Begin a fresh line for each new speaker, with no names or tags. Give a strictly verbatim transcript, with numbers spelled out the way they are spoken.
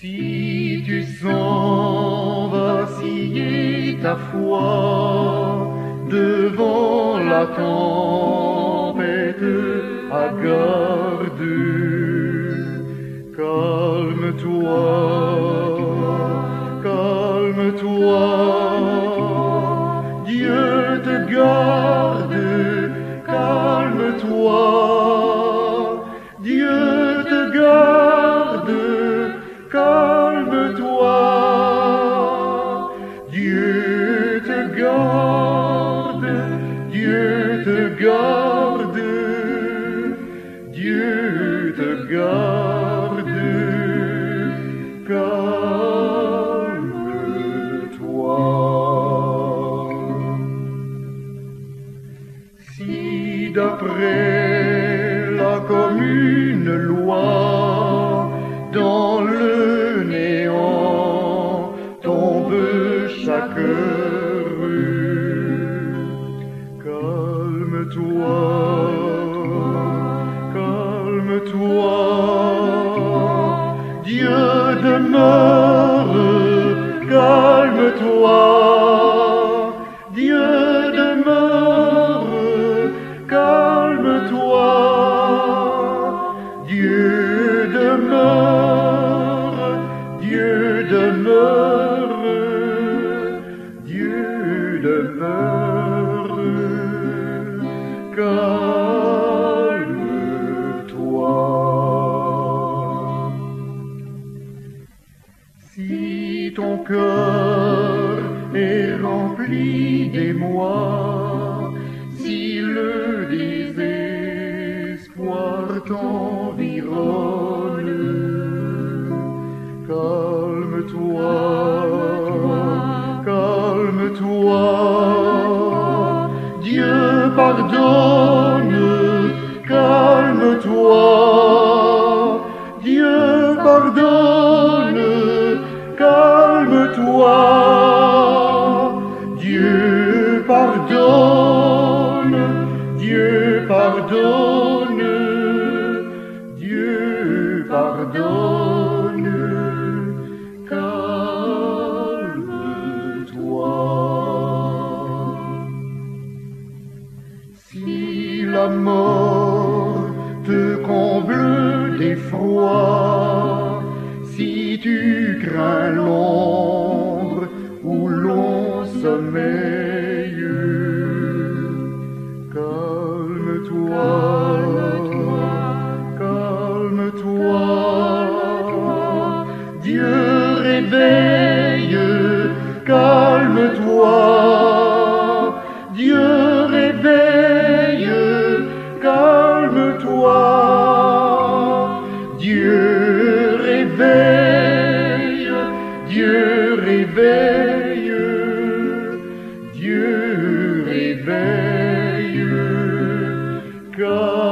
Si tu sens vaciller ta foi devant la tempête, à garde, calme-toi, calme-toi, Dieu te garde, calme-toi, Dieu te garde, calme-toi, Dieu te garde, Dieu te garde, Dieu te garde, calme-toi. Si d'après la commune loi, dans le néant tombe chaque rue, calme-toi, calme-toi, Dieu demeure, calme-toi, Dieu demeure, calme-toi, Dieu demeure, Dieu demeure, Dieu demeure, calme-toi. Si ton cœur est rempli d'émoi, si le désespoir t'environne, calme-toi, calme-toi, Dieu pardonne, calme-toi, Dieu pardonne, calme-toi, Dieu pardonne, Dieu pardonne, Dieu pardonne, calme-toi. Si la mort te comble d'effroi, si tu crains l'ombre où l'on sommeille, calme-toi, calme-toi, Dieu réveille, calme-toi, Dieu réveille, calme-toi, Dieu réveille, Dieu réveille, Dieu réveille, calme-toi.